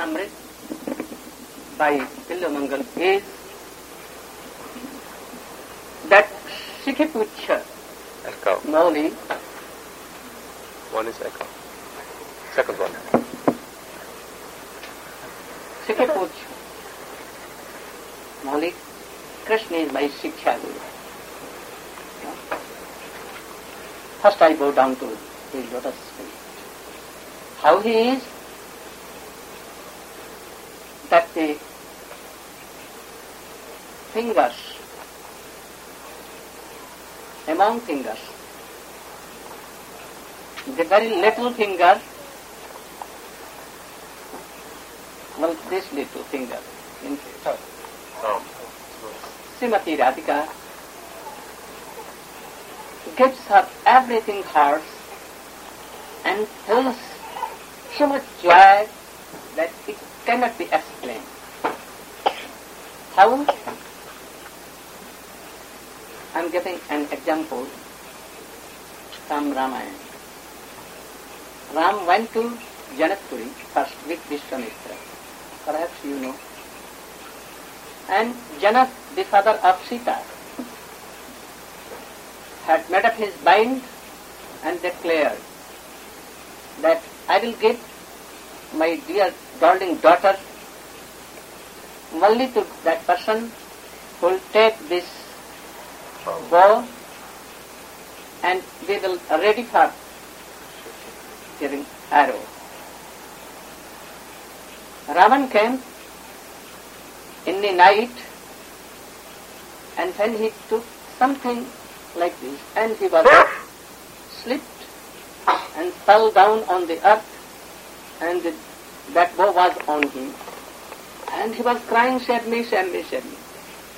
Charitamrita by Pilyamangal is that Sikhipucha Echo. Mauli. One is echo. Second one. Sikhipucha Mauli. Krishna is my Shiksha Guru. First I bow down to his lotus feet. How he is? That the fingers, among fingers, the very little finger, well, this little finger, in Srimati Radhika gives her everything hers and feels so much joy that it cannot be explained. How? I am giving an example from Ramayana. Ram went to Janakpuri first with Vishwamitra. Perhaps you know. And Janak, the father of Sita, had made up his mind and declared that I will give my dear darling daughter only to that person who will take this bow and we will ready for giving arrow. Ravan came in the night, and when he took something like this and he was slipped and fell down on the earth and that bow was on him and he was crying, save me, save me, save me.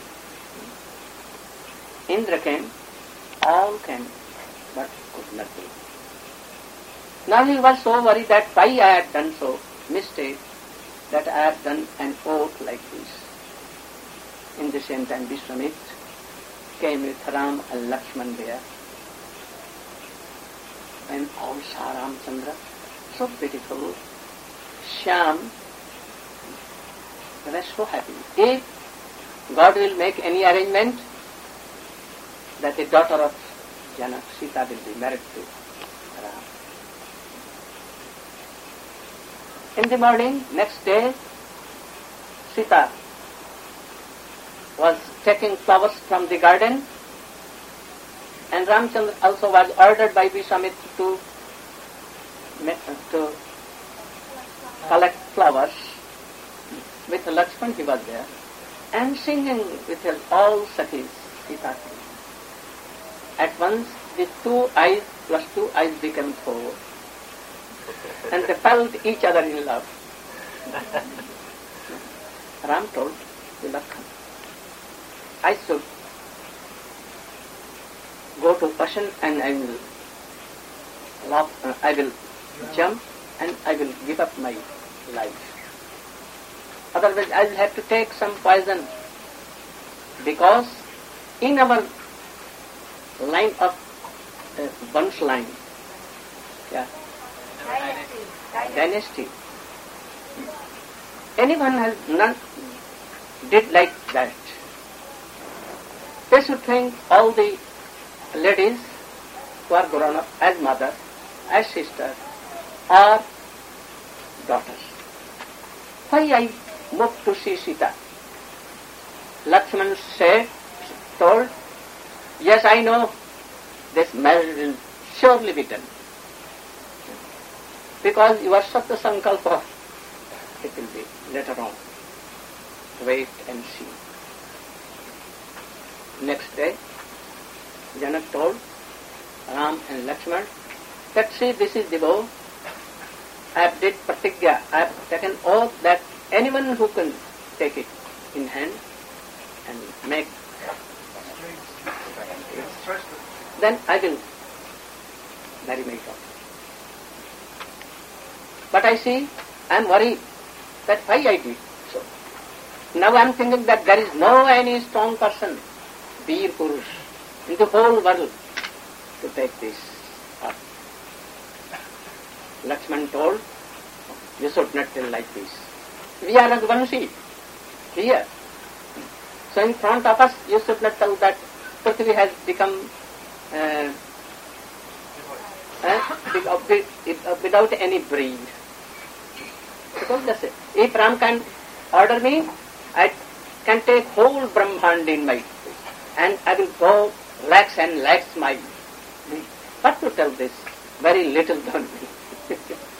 Indra came, all came, but could not do. Now he was so worried that why I had done so mistake, that I have done an oath like this. In the same time Vishwamitra came with Ram and Lakshman there. And all saw Ramchandra, so beautiful, Shyam, they were so happy. If God will make any arrangement that the daughter of Janak, Sita, will be married to Ram. In the morning, next day, Sita was taking flowers from the garden, and Ramchandra also was ordered by Vishwamitra to collect flowers. With Lakshman he was there, and singing with all Sakhis, Sita. At once the 2 eyes plus 2 eyes became 4, and they felt each other in love. Ram told the Lakshman, I should go to ocean and I will jump and I will give up my life. Otherwise I will have to take some poison, because in our line of Vansh line, dynasty, anyone has not did like that. They should think all the ladies who are grown up as mother, as sister, or daughters. Why I moved to see Sita? Lakshman told, yes, I know this marriage will surely be done. Because you are Satya Sankalpa, it will be later on. Wait and see. Next day, Janak told Ram and Lakshman that, see, this is the bow. I have did pratigya, I have taken oath that anyone who can take it in hand and make, then I will marry my daughter. But I see, I am worried that why I did so. Now I am thinking that there is no any strong person, Veer Purush, in the whole world to take this up. Lakshman told, you should not tell like this. We are Raghuvanshi here. So in front of us, you should not tell that Prithvi has become without any breed. Because that's it. If Ram can order me, I can take whole Brahmand in my face, and I will go lakhs and lakhs miles. What to tell this? Very little done me.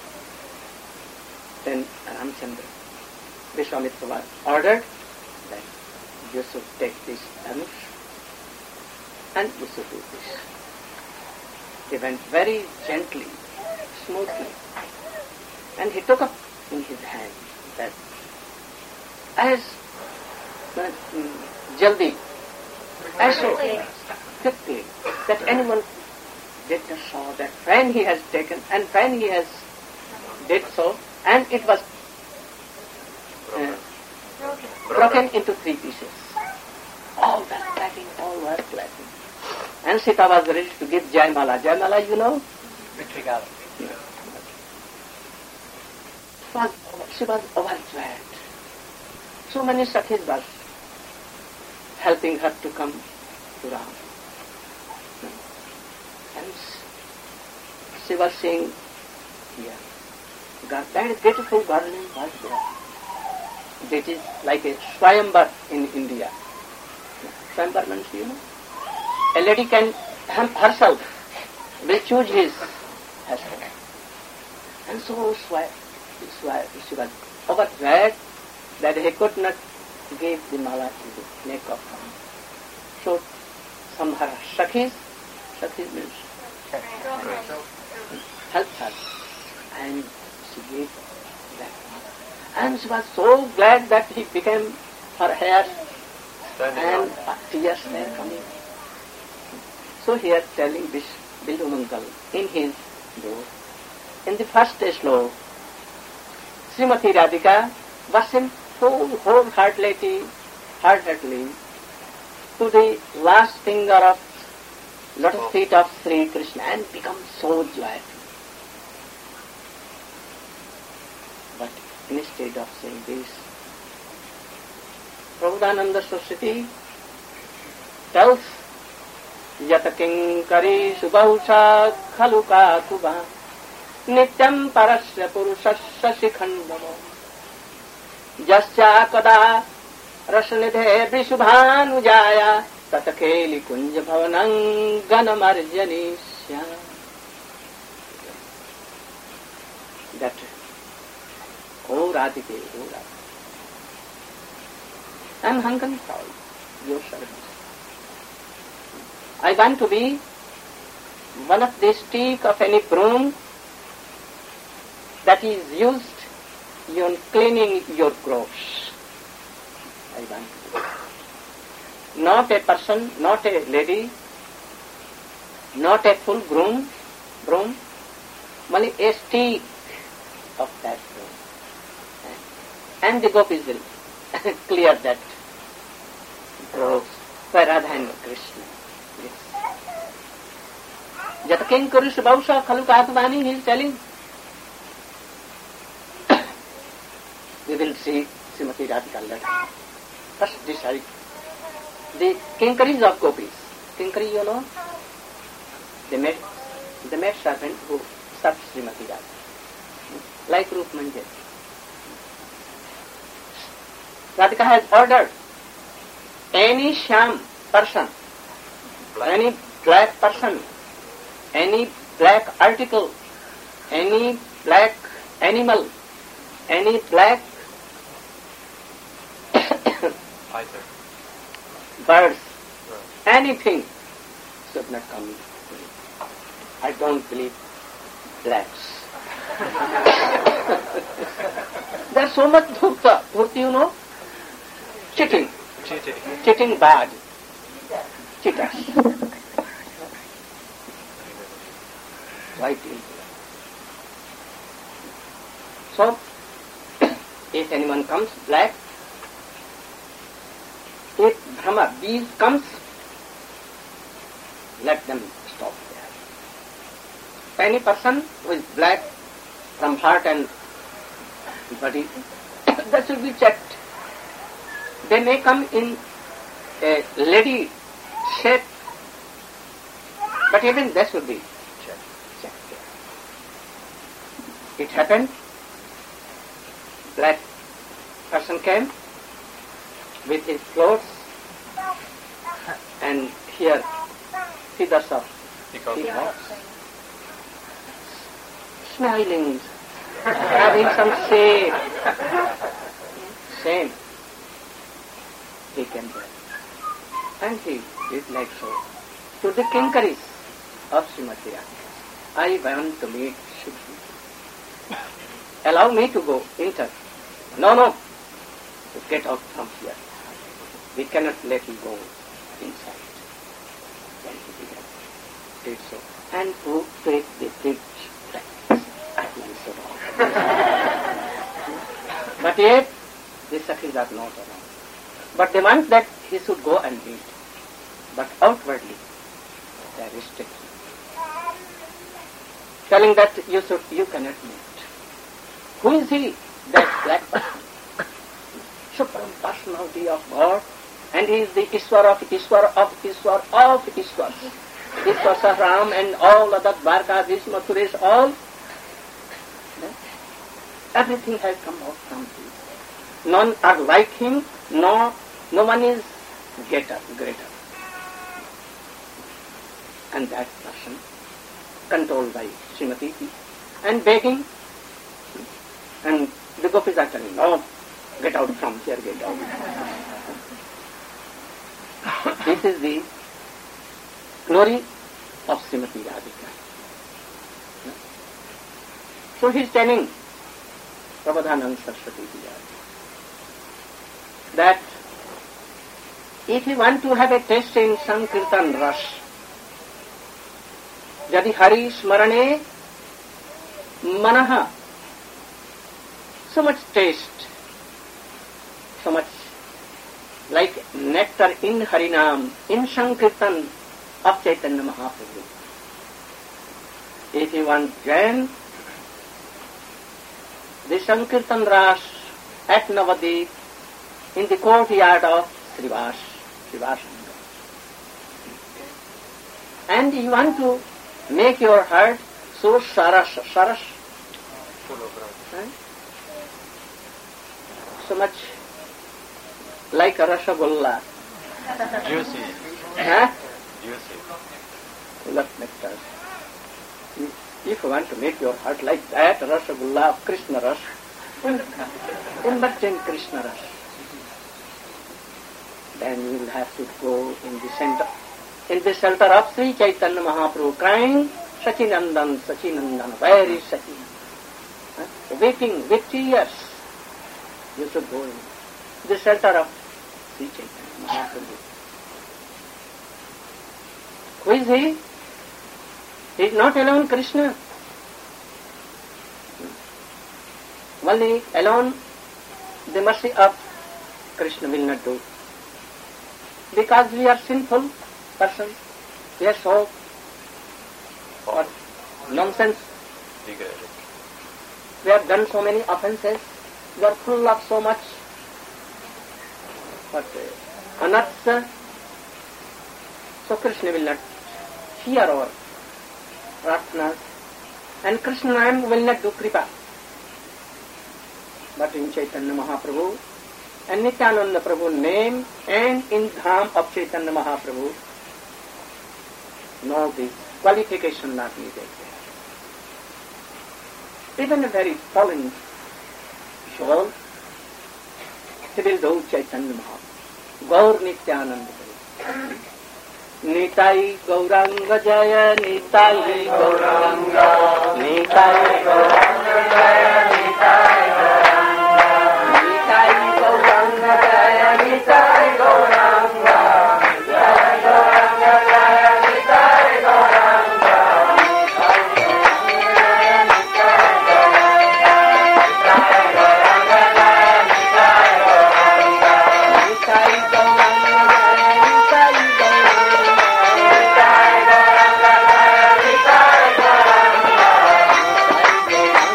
Then Ramchandra, Vishwamitra was ordered that you should take this dhanush and you should do this. He went very gently, smoothly, and he took up in his hand that as jaldi, as so quickly that anyone did not saw that when he has taken and when he has did so, and it was broken into 3 pieces. All were clapping, all were clapping. And Sita was ready to give Jaimala. Jaimala, you know? Victory Gala. She was overjoyed. So many Sakhis were helping her to come to Ram. And she was saying, yeah, God, that beautiful garden was there. That is like a Swayamvar in India. Swayamvar means, you know, a lady can herself will choose his husband. And so she was overjoyed that he could not give the mala to the neck of Ram. So some her Sakhis means helped her, and she gave that mala. And she was so glad that he became her hair and tears were coming. So here telling this Bildumangal in his book, in the first sloka, Srimati Radhika was wholeheartedly to the last finger of lotus feet of Sri Krishna and become so joyful. But instead of saying this, Prabhupada Saraswati tells Yat kinkari subaucha khaluka kuba nityam parasya purusasya shikhandamo jasya kada rasanidhe vishubhanujaya tatakeli kunja bhavanang ganamarjanisya. That, oh Radhike, oh Radhike, I am hungry for your service. I want to be one of the stick of any broom that is used in cleaning your clothes. I want to be. Not a person, not a lady, not a full broom, only a stick of that broom. And the gopis will clear that groves by Radha and Krishna. Jat kinkari subaucha khalukatmani, he is telling. We will see Srimati Radhika later. First decide the kinkaris of gopis. Kinkari, you know, the maid servant who serves Srimati Radhika, like Rup Manjari. Radhika has ordered any sham person, any black person, any black article, any black animal, any black birds, anything should not come. I don't believe blacks. There's so much dhurta, you know, cheating bad, cheaters. Right. So, if anyone comes black, if Brahma, bees comes, let them stop there. Any person who is black from heart and body, that should be checked. They may come in a lady shape, but even that should be checked. It happened. Black person came with his clothes and here feathers of peacocks, smiling, having some shame. He came there. And he did like so. To the kinkaries of Srimati Radhika, I want to meet Shukri. Allow me to go, enter. No. Get out from here. We cannot let you go inside. Then he did so. And who take the bridge? I will so wrong. But yet, the Sakhis are not around. But they want that he should go and meet. But outwardly, they are restricted. Telling that you cannot meet. Who is he? That black person. Supreme personality of God. And he is the Ishwar of Ishwar of Ishwar of Ishwar. Ishwar Sahram and all other Dwarkadhish, Mathuresh, all. Everything has come out from him. None are like him, no one is greater. And that person, controlled by Srimati, and begging, and the gopis are telling, no, get out from here, get out. This is the glory of Srimati Radhika. So he is telling Prabodhanand Saraswati that if you want to have a taste in Sankirtan Ras, Jadi Hari Smarane Manaha, so much taste, so much like nectar in Harinam, in Sankirtan of Chaitanya Mahaprabhu. If you want then the Sankirtan Ras at Navadip in the courtyard of Srivasanga. And you want to make your heart so saras, so much like a Rashagulla. Juicy. Juicy. Full of nectar. If you want to make your heart like that, Rashagulla of Krishna Ras, immerse in Krishna Ras, then you will have to go in the shelter of Sri Chaitanya Mahaprabhu, crying, Sachinandan, Sachinandan, where is Sachinandan? Weeping with tears. You should go in the shelter of Sri Chaitanya Mahaprabhu. Who is he? He is not alone Krishna. Only alone the mercy of Krishna will not do. Because we are sinful persons, we are so what nonsense. We have done so many offences, we are full of so much anarthas. So Krishna will not hear our prarthanas, and Krishna will not do kripa. But in Chaitanya Mahaprabhu and Nityananda Prabhu name and in Dham of Chaitanya Mahaprabhu, no, this qualification not needed. Even a very fallen soul, he will do Chaitanya Mahaprabhu. Gaur Nityananda Prabhu. Nitai Gauranga Jaya, Nitai Gauranga, Nitai Gauranga Jaya, Nitai Gauranga, Nitai Gauranga Jaya, Nitai Gauranga, Nitai Gauranga Jaya, Nitai Gauranga, Nitai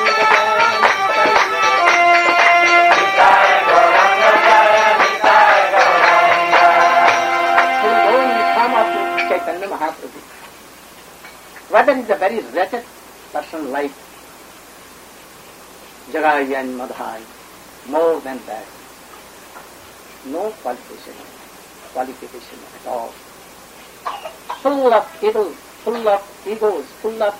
there is a very wretched person like Jagai and Madhai, more than that. No qualification at all. Full of evil, full of egos, full of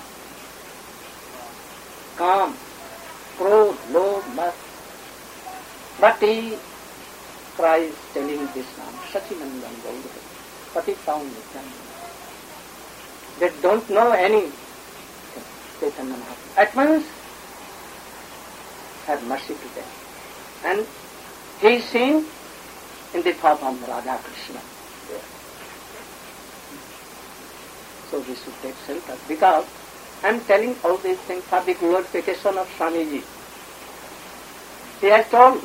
calm, crude, low, lust. But he cries telling this name, Sachinandan Gaura, Patitam Nityananda. They don't know any Chaitanya Mahaprabhu. At once, have mercy to them. And he is seen in the form of Radha Krishna. Yeah. So we should take shelter, because I am telling all these things for the glorification of Swamiji. He has told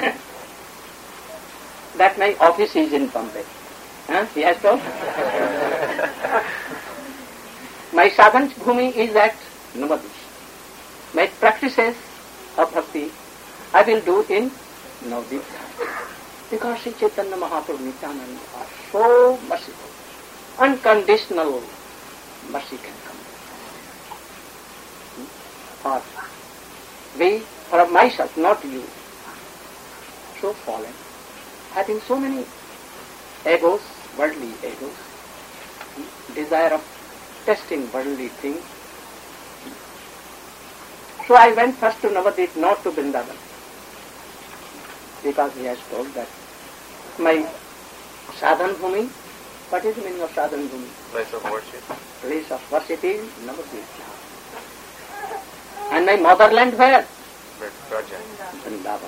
that my office is in Bombay. He has told. My sadhan bhumi is at Navadvip. My practices of bhakti I will do in Navadvip. Because Sri Chaitanya Mahaprabhu Nityananda are so merciful. Unconditional mercy can come. For we, for myself, not you, so fallen, having so many egos, worldly egos, desire of testing worldly things. So I went first to Navadvip, not to Vrindavan, because he has told that my sadhan bhumi, what is the meaning of sadhan bhumi? Place of worship. Place of worship is Navadvip. And my motherland where? Vrindavan.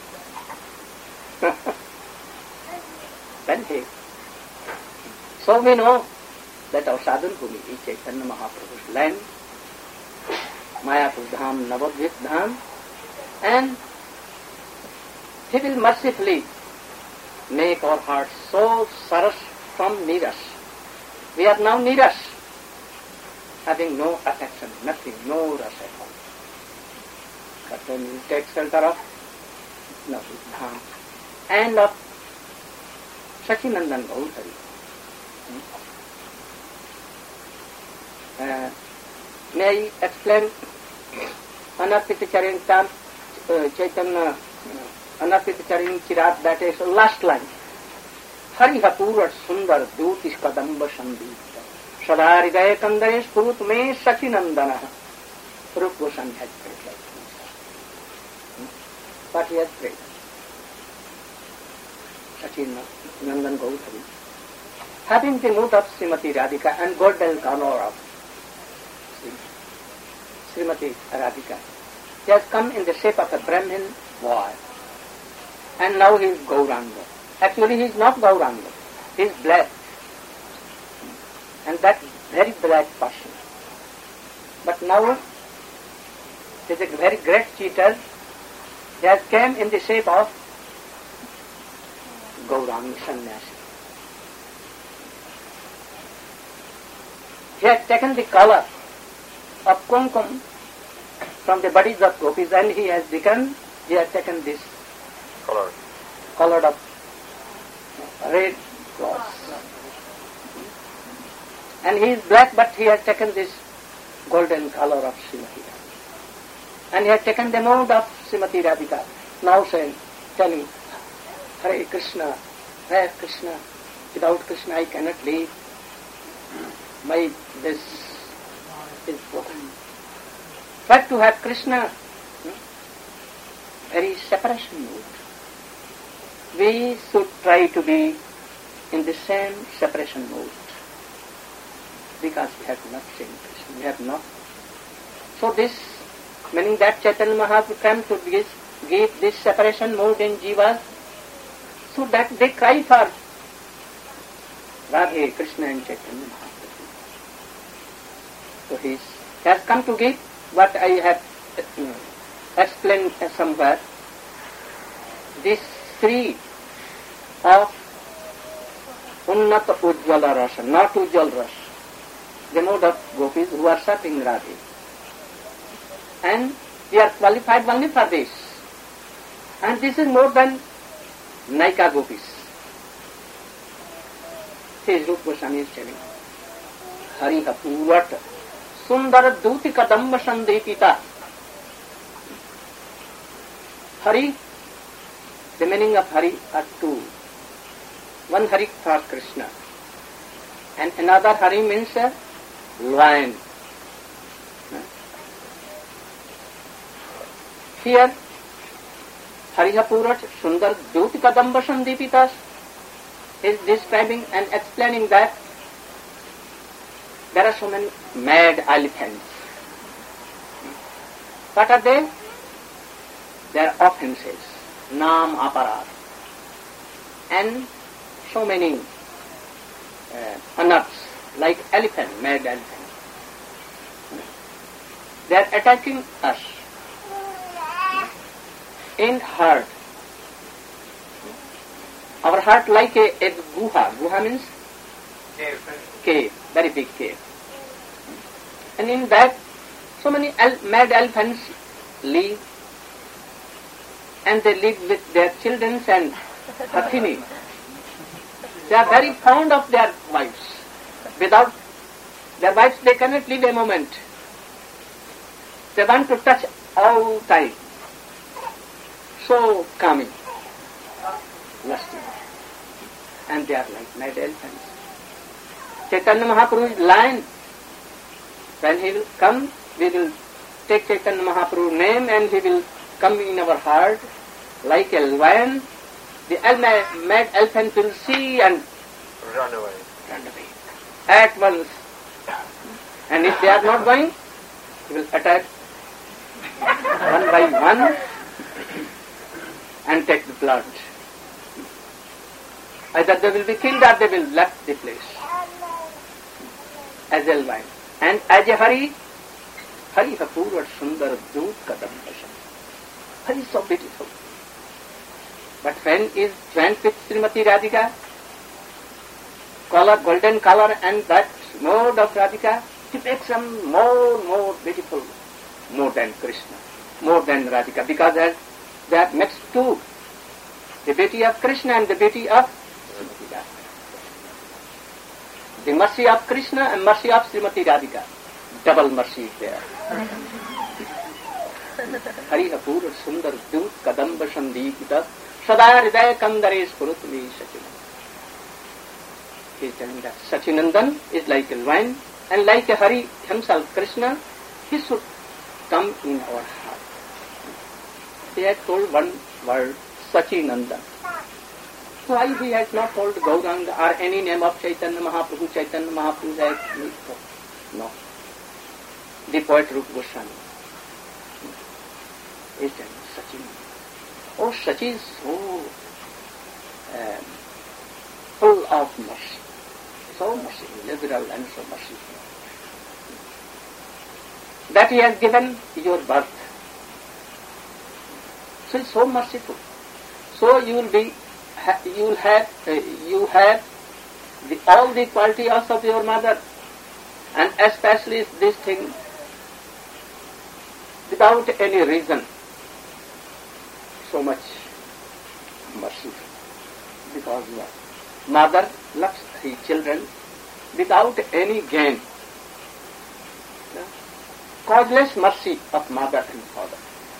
Then he. So we know that our sadhan bhumi is Chaitanya Mahaprabhu's land, Mayapur Dham, Navadvip Dham, and he will mercifully make our hearts so saras from niras. We are now niras, having no affection, nothing, no rasa at all. But when we take shelter of Navadvip Dham and of Sachinandan Gaudhari, may I explain Anarpita Charintam Chaitanya Anarpita Charin Chirat, that is last line. Hari Hapurat Sundar Dutish Kadamba Sandhi Sadari Gaya Kandare Spurut Me Sachinandana. Rup Goswami has prayed like this. But he has prayed. Sachinandan Gaudhari, having the mood of Srimati Radhika and golden color of Srimati Radhika, he has come in the shape of a Brahmin boy. And now he is Gauranga. Actually he is not Gauranga. He is black. And that very black person. But now he is a very great cheater. He has come in the shape of Gauranga Sannyasi. He has taken the color of kumkum from the bodies of gopis, and he has taken this colored of red cloth. And he is black, but he has taken this golden color of Srimati Radhika. And he has taken the mode of Srimati Radhika, now saying, telling, Hare Krishna, without Krishna I cannot live. This is broken. But to have Krishna, very separation mood. We should try to be in the same separation mode, because we have not seen Krishna, we have not. So this, meaning that Chaitanya Mahaprabhu came to give this separation mode in jivas, so that they cry for Radhe, Krishna and Chaitanya Mahaprabhu. So he has come to give what I have explained somewhere, this three of Unnata Ujjvala Rasa, not Ujjal Rasa, the mode of gopis who are serving Radhe. And we are qualified only for this. And this is more than Naika gopis. Says Rupa Goswami is telling, Hari Hapurat Sundar Duti Kadamba Sandipita. Hari, the meaning of Hari are two. One Hari for Krishna, and another Hari means a lion. Here, Hariha Purat Sundar Duti Kadamba Sandipitas is describing and explaining that there are so many mad elephants. What are they? They are offenses, Naam Aparad, and so many unearths like elephant, mad elephant. They are attacking us in heart. Our heart like a guha. Guha means cave, very big cave. And in that, so many mad elephants live, and they live with their children and Hathini. They are very fond of their wives. Without their wives, they cannot live a moment. They want to touch all time. So calming, lusty. And they are like mad elephants. Chaitanya Mahaprabhu is lion. When he will come, we will take Chaitanya Mahaprabhu's name and he will come in our heart like a lion. The mad elephant will see and run away. At once. And if they are not going, he will attack one by one and take the blood. Either they will be killed or they will left the place as a lion. And as a Hari, Hari Hapur Sundar Dut Kadam Pashan. Hari is so beautiful. But when is joined with Srimati Radhika, color, golden color and that mode of Radhika, he makes them more beautiful, more than Krishna, more than Radhika, because they are mixed two, the beauty of Krishna and the beauty of Srimati Radhika. The mercy of Krishna and mercy of Srimati Radhika, double mercy is there. Hari Apur Sundar Dut Kadamba Sandipita Sada Hridaya Kandare Spurutvi Sachinandan. He is telling that Sachinandan is like a lion, and like a Hari himself, Krishna, he should come in our heart. He had told one word, Sachinandan. Why he has not told Gauranga or any name of Chaitanya Mahaprabhu has no. The poet Rupa Goswami is telling Sachinandan. Oh, Sachi is so full of mercy, so merciful, liberal and so merciful, that he has given your birth. So it's so merciful. So you have all the qualities of your mother, and especially this thing without any reason. So much mercy, because mother loves her children without any gain. Causeless mercy of mother and father.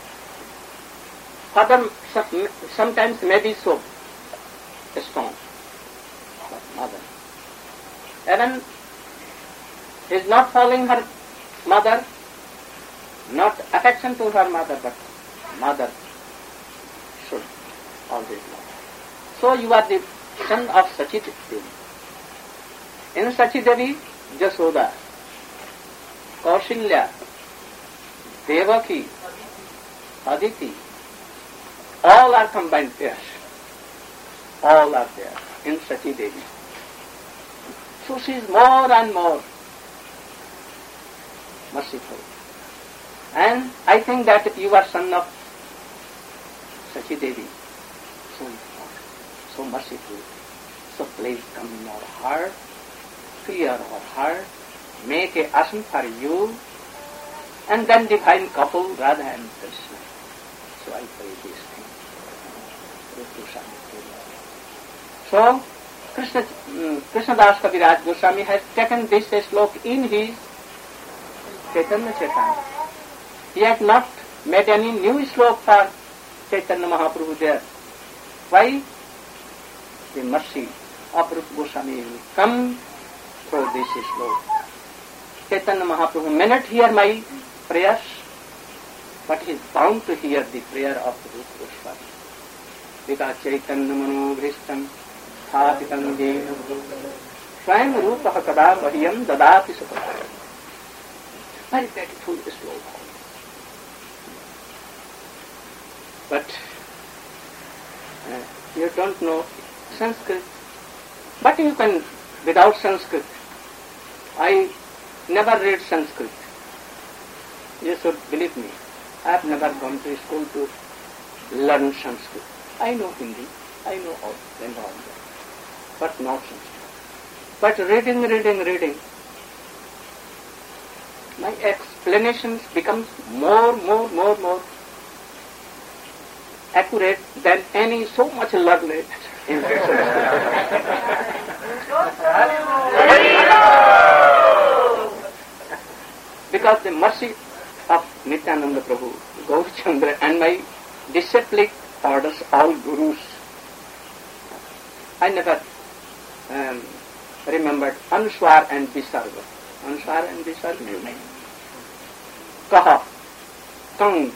Father sometimes may be so strong, but mother, even is not following her mother, not affection to her mother, but mother should always love. So you are the son of Sachi Devi. In Sachi Devi, Jasoda, Kaushilya, Devaki, Aditi, all are combined there. All are there in Sachi Devi. So she is more and more merciful. And I think that you are son of Sachi Devi. So merciful. So please come in our heart, clear our heart, make a asana for you, and then divine couple Radha and Krishna. So I pray this thing. So Krishnadas Kaviraj Goswami has taken this slok in his Chaitanya Chaitanya. He had not made any new slok for Chaitanya Mahaprabhu there. Why? The mercy of Rupa Goswami will come through this slok. Chaitanya Mahaprabhu may not hear my prayers, but he is bound to hear the prayer of Rupa Goswami. Because Chaitanya Manobhishtam Sthapitam Dena Swayam Rupa Kada Mahiyam Dadati Sapata. Very beautiful slok. But you don't know Sanskrit. But you can, without Sanskrit. I never read Sanskrit. You should believe me. I have never gone to school to learn Sanskrit. I know Hindi. I know all and all that. But not Sanskrit. But reading, my explanations become more accurate than any so much learned in because the mercy of Nityananda Prabhu, Gaurachandra and my disciplic orders, all gurus, I never remembered Anuswar and Visarga. Anuswar and Visarga, you know. Kaha, tongue.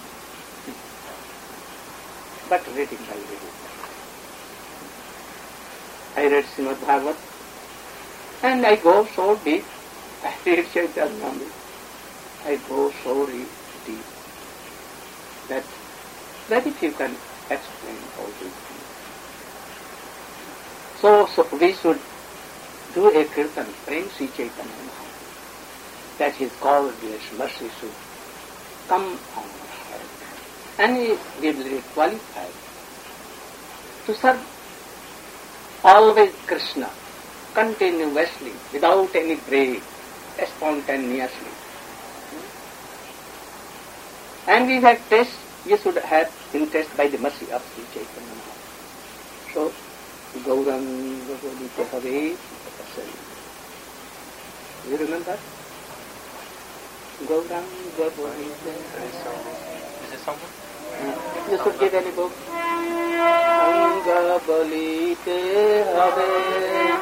But reading. I read Srimad Bhagavat and I go so deep. I read Chaitanya. I go so deep that very few can explain all these things. So we should do a kirtan, praying Sri Chaitanya Mahaprabhu, that his godliness, mercy should come on our head. And he will be qualified to serve always Krishna, continuously, without any break, spontaneously. And we have taste, we should have been tasted by the mercy of Sri Chaitanya Mahaprabhu. So, Gauranga Bolite Have. You remember? Gauranga Bolite. Is it something? You should give any book. Gauranga Bolite Have.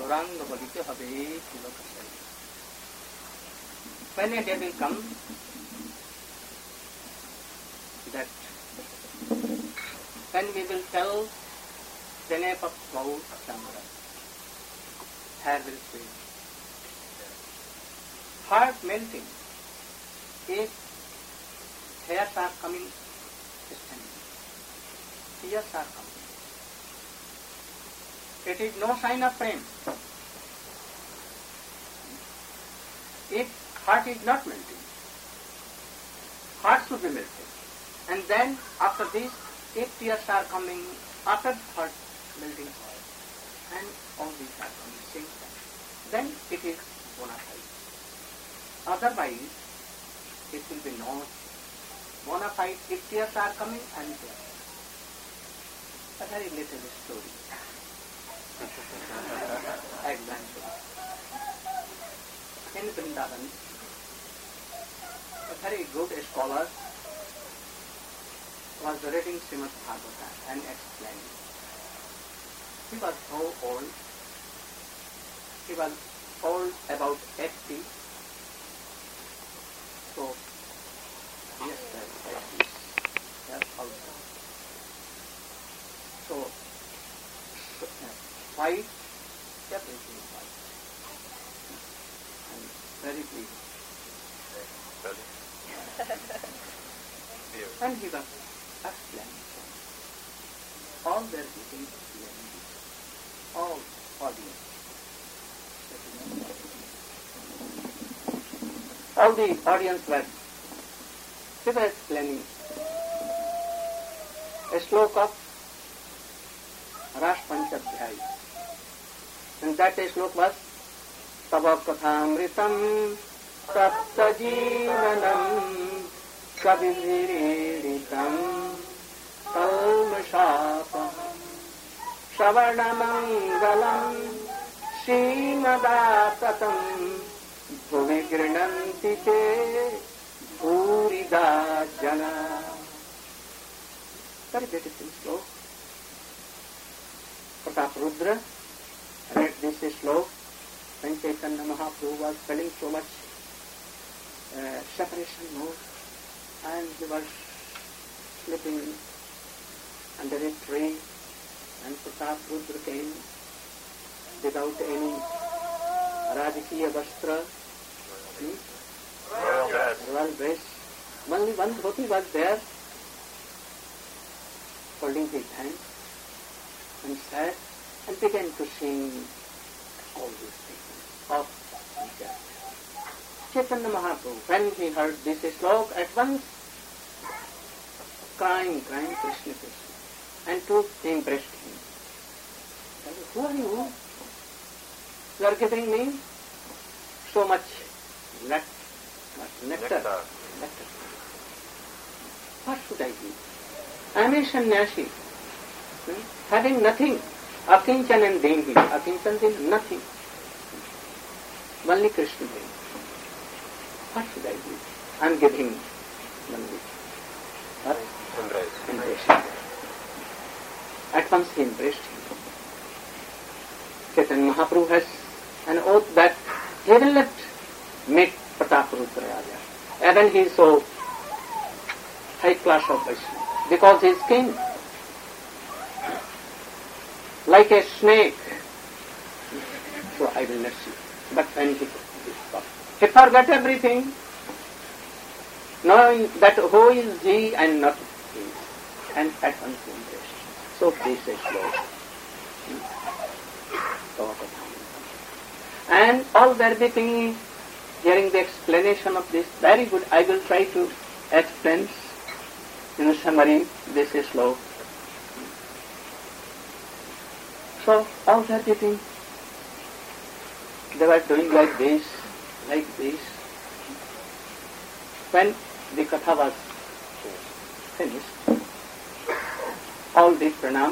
Gauranga বলিতে হবে তিলক সাই। When a day will come that when we will tell the name of Gaur Chandra, hair will fade, heart melting, if hairs are coming standing, tears are coming. It is no sign of prem. If heart is not melting, heart should be melting. And then after this, if tears are coming after heart melting oil, and all these are coming same time, then it is bona fide. Otherwise, it will be not bona fide if tears are coming and tears. A very little story. Example. In Vrindavan, a very good scholar was reading Srimad Bhagavatam and explaining. He was so old. He was old about 80. So, yes, sir, 80. Yes, also. So, white, everything white. And very big. And he was explaining. All their people explaining this. All audience. All the audience were explaining a sloka of Ras Panchadhyay. And that sloka was Tava Kathamritam Tapta Jeevanam Kavidiritam Kalmashapam Shravanamangalam Srimadasatam Bhuvi Grinanti Te Bhurida Jana. Very beautiful sloka. Prataparudra read this sloka when Chaitanya Mahaprabhu was feeling so much separation mode, and he was sleeping under a tree, and Prataparudra came without any Rajakiya Vastra, royal dress. Only one dhoti was there, holding his hand, and sat and began to sing all these things of God. Chaitanya Mahaprabhu, when he heard this sloka, at once crying, Krishna, Krishna, and took him, embraced him. Who are you? You are giving me so much nectar. What should I do? I am a sannyasi, having nothing. Akinchan and Dehi. Akinchan is nothing. Only Krishna Dehi. What should I do? I am giving only. What? Embrace. At once he embraced him. Chaitanya Mahaprabhu has an oath that he will not meet Prataparudra Raja, even he is so high class of Vaishnava, because he is king. Like a snake, so I will not see. But when he forgot everything, knowing that who is he and not he, and at once he embraced. So this is sloka. And all were thinking, hearing the explanation of this, very good, I will try to explain in summary this is sloka. So all were thinking, they were doing like this. When the katha was finished, all did pranam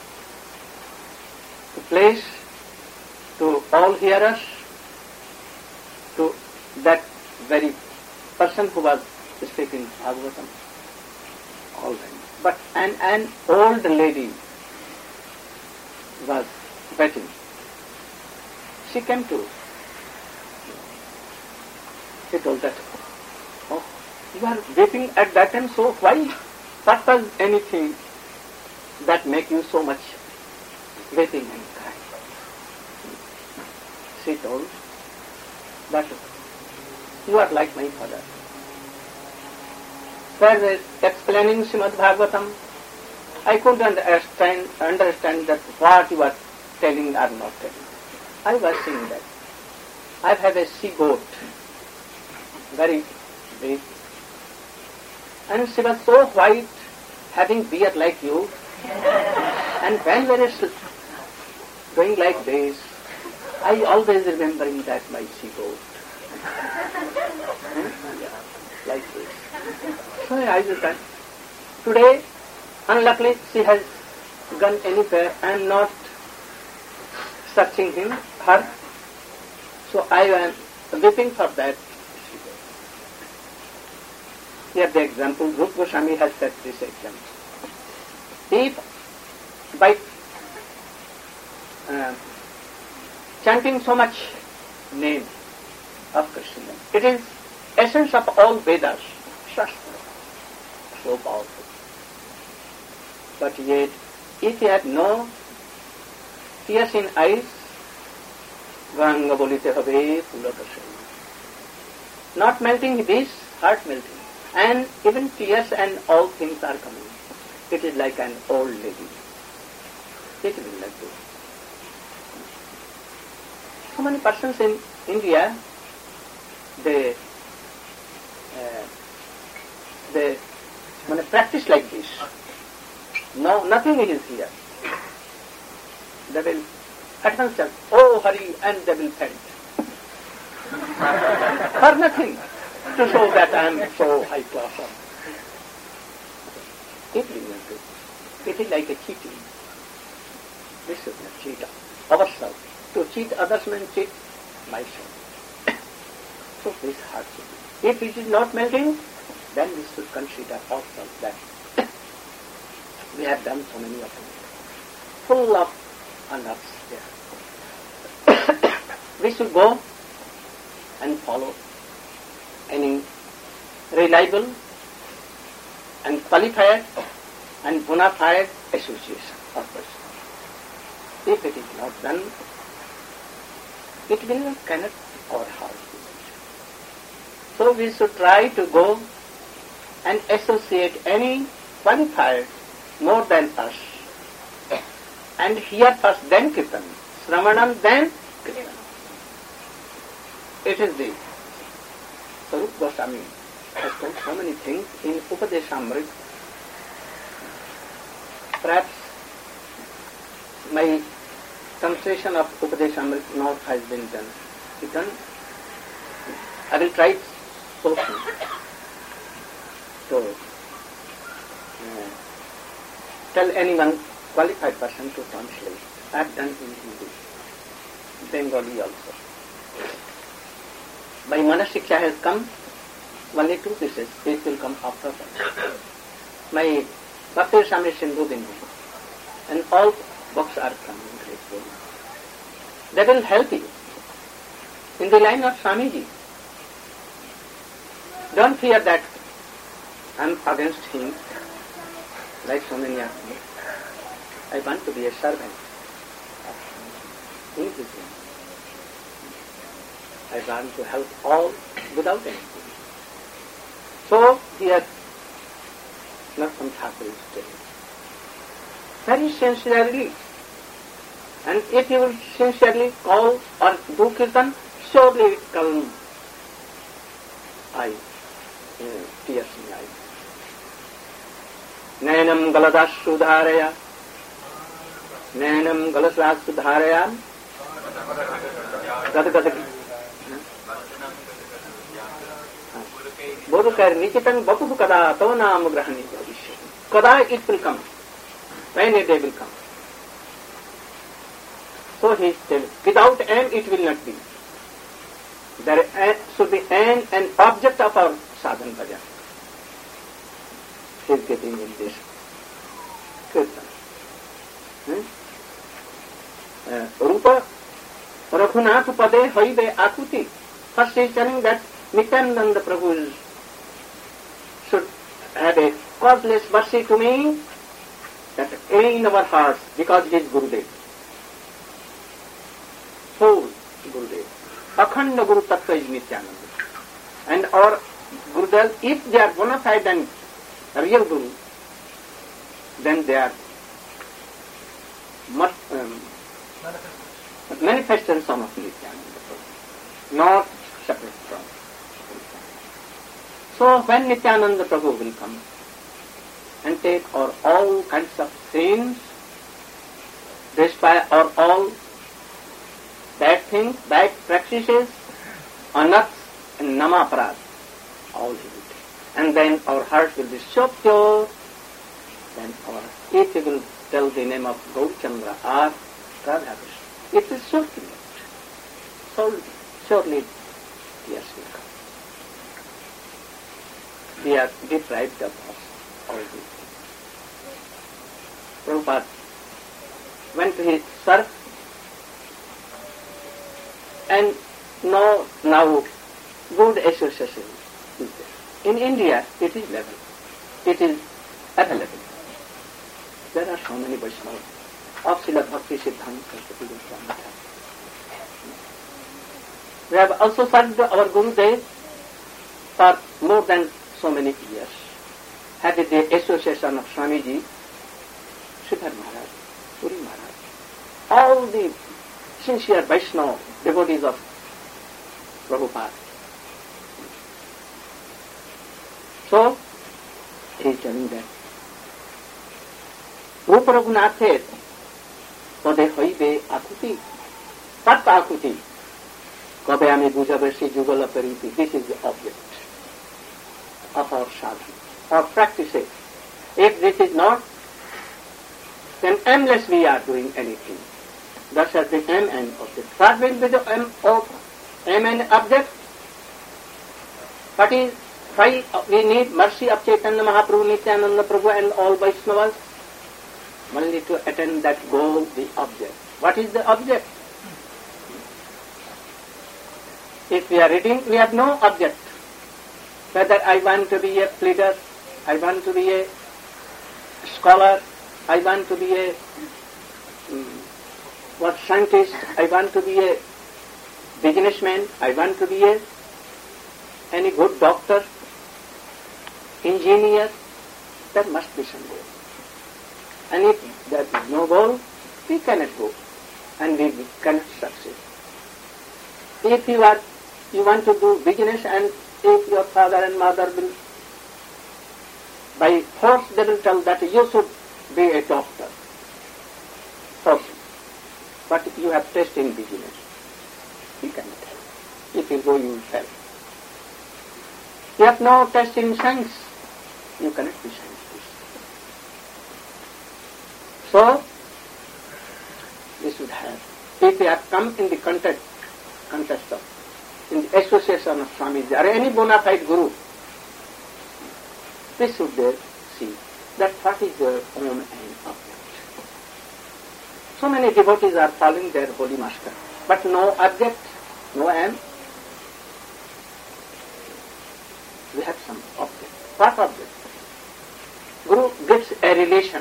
to place to all hearers, to that very person who was speaking Bhagavatam, all went. But an old lady was waiting. she came to. She told that, oh, you are weeping at that time, so why? What was anything that make you so much weeping and crying? She told that you are like my father. While explaining Srimad Bhagavatam, I couldn't understand that what you are telling or not telling. I was saying that I have a she-goat, very big, and she was so white, having beard like you, and when we were going like this, I always remembering that my she-goat. Like this. So I just said, today, unluckily, she has gone anywhere. I am not searching her. So I am weeping for that. Here the example, Rupa Goswami has set this example. If by chanting so much name of Krishna, it is essence of all Vedas, Shastra, so powerful. But yet, if you have no tears in eyes, Ganga bolite habe pulakasai. Not melting this, heart melting. And even tears and all things are coming. It is like an old lady. It will not do. So many persons in India, they practice like this. No, nothing is here. They will advance them, oh Hari, and they will faint. For nothing, to show that I am so high class. It will not do. It is like a cheating. We should not cheat ourselves. To cheat others means cheat myself. So this heart should be. If it is not melting, then we should consider ourselves that we have done so many of them, full of unearths there. We should go and follow any reliable and qualified and bona fide association or person. If it is not done, it will cannot our heart. So we should try to go and associate any qualified more than us. And hear first, then Kirtan. Sravanam, then Kirtan. It is the Sarup Goswami has told so many things in Upadeshamrita. Perhaps my translation of Upadeshamrita now has been done. I will try so soon to tell anyone qualified person to translate. I have done in Hindi, Bengali also. My Manasiksha has come, only 2 pieces, it will come after that. My Bhakti Swami Sindhu Bindi, and all books are coming gracefully. They will help you in the line of Swamiji. Don't fear that I am against him, like so many of me. I want to be a servant in his name. I want to help all without anything. So here, Narottama Thakur is telling very sincerely. And if you will sincerely call or do kirtan, surely it will tears in eyes. Nainam galadas sudharaya, Nainam galasas sudharaya, Gadagadi. Bodhukar Nikitan Bapu Kada Tona Mugrahani Bhavishya. Kada it will come. When a day will come. So he is telling, without end it will not be. There should be end and object of our sadhan bhajan. He is getting in this kirtan. Rupa Rakhu Raghunath Pade Haive Akuti. First he is telling that Nityananda Prabhu should have a causeless mercy to me, that in our hearts, because he is Gurudev. Whole Gurudev. Akhanda Guru Tattva is Nityananda. And our Gurudev, if they are bona fide and real Guru, then they are manifestations of Nityananda Prabhu, not separate from Nityananda. So when Nityananda Prabhu will come and take our all kinds of sins, destroy our all bad things, bad practices, anats and namaparad, all he will take. And then our heart will be so pure, then if he will tell the name of Gaurachandra or Radha Krishna, it is so clear. Surely tears will come. We are deprived of all these things. Prabhupada went to his serf, and now good association is there. In India, it is level. It is available. There are so many Vaishnavas of Srila Bhakti Siddhanta Saraswati Goswami. We have also served our Gurudev for more than so many years. Had the association of Swamiji, Sridhar Maharaj, Puri Maharaj, all the sincere Vaishnava devotees of Prabhupada. So, he is telling that Rupa Raghunather Pade Haive Akuti, Tat Akuti, Kabe Ami Bujabasi Jugala Pariti. This is the object of our sadhana, our practices. If this is not, then aimless we are doing anything. Thus as the aim and object. What will be the aim and object? What is, why we need mercy of Chaitanya Mahaprabhu, Nityananda Prabhu and all Vaishnavas? Only to attain that goal, the object. What is the object? If we are reading, we have no object. Whether I want to be a pleader, I want to be a scholar, I want to be a scientist, I want to be a businessman, I want to be any good doctor, engineer, there must be some goal. And if there is no goal, we cannot go and we cannot succeed. If you want to do business and if your father and mother will, by force they will tell that you should be a doctor. Force. But you have taste in business. You cannot help. If you go, you will fail. You have no taste in science. You cannot be scientist. So, we should have, if we have come in the context of, in the association of Swamiji or any bona fide Guru, we should see that what is their own and object. So many devotees are following their holy master, but no object, no aim. We have some object. What object? Guru gives a relation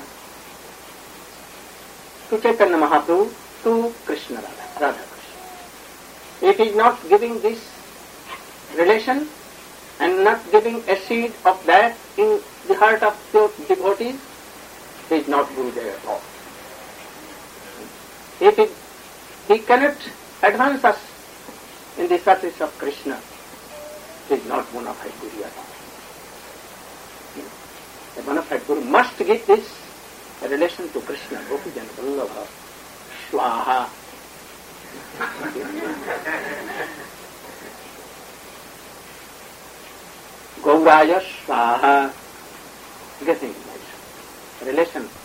to Chaitanya Mahaprabhu, to Krishna Radha Krishna. If he is not giving this relation and not giving a seed of that in the heart of pure devotees, he is not Gurudev at all. If he cannot advance us in the service of Krishna, he is not bona fide Guru at all. A bona fide Guru must give this relation to Krishna, Gopijan Vallabha, Swaha. Gauraya Swaha. Getting relation